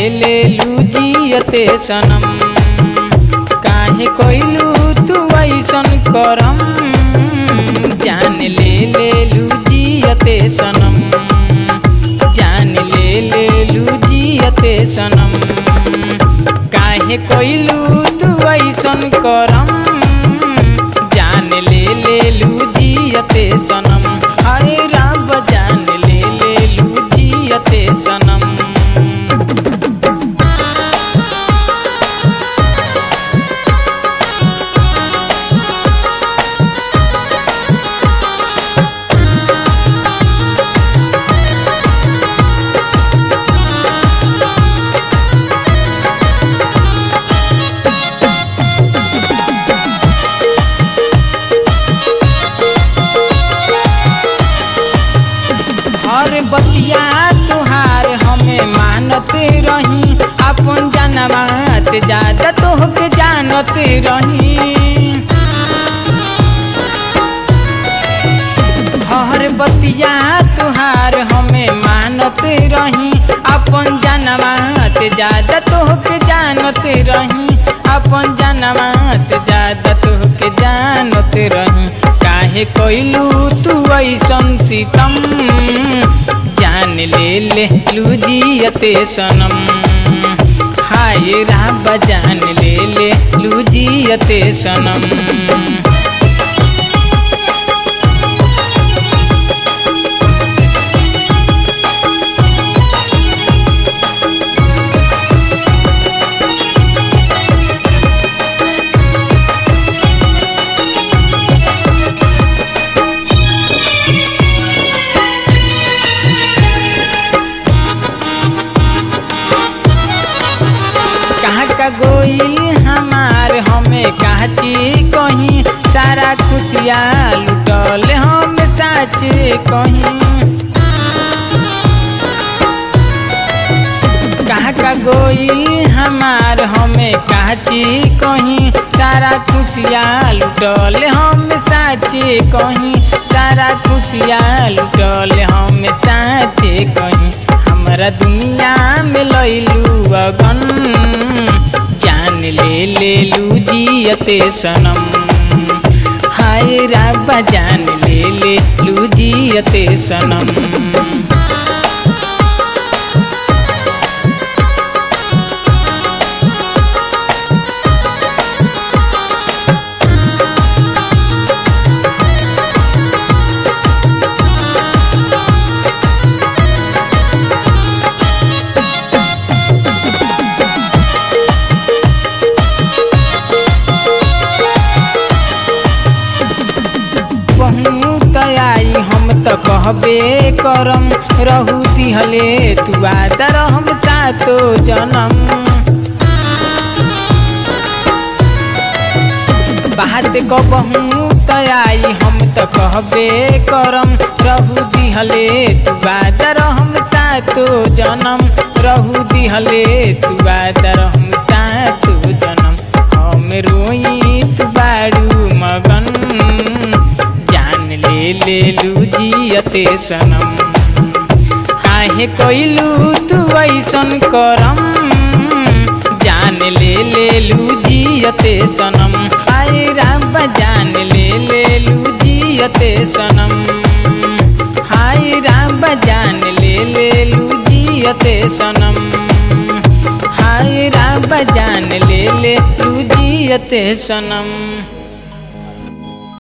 ले लू जियते सनम। काहे कोइलू तू ऐसन करम, जान ले लू जियते सनम, जान ले लू जियते सनम। काहे कोइलू तू ऐसन करम, जान ले लू जियते सनम। हाय रब जान ले लू जियते सनम। हर बतिया तुहार हमें मानत रही, अपन जनवा से ज्यादा तोहके जानत रही। हर बतिया तुहार हमें मानत रही, अपन जनवा से ज्यादा तोहके जानत रही, अपन जनवा से ज्यादा तोहके जानत रही। काहे कोइलू तू ऐसन सितम, जान ले लू जियते सनम। हाय रब जान ले लू जियते सनम। का गोइल हमार हमें काची कहीं, सारा खुशिया लुटल हम साचे कहीं। कहाँ का गोइल हमार हमें काची कहीं, सारा खुशिया लुटल हम साचे कहीं, सारा खुशिया लुटल हम साचे कहीं। हमारा दुनिया में लैलू अगन, जान ले लू जियते सनम। हाय रब जान ले लू जियते सनम। आई हम तो कहबे करम, रहू दिहले तू आदर हम सातो जनम। बात कहूँ तो आई हम तो कहबे करम, रहू दिहले तू आदर हम सातो जनम, रहू दिहले तू आदर हम सातो जनम। हम रोई तू बारू मगन, ले लू जियते सनम। काहे कोइलू तू ऐसन करम, जान ले लू जियते सनम। हाय रब जान ले लू जियते सनम। हाय रब जान ले लू जियते सनम। हाय रब जान ले लू जियते सनम।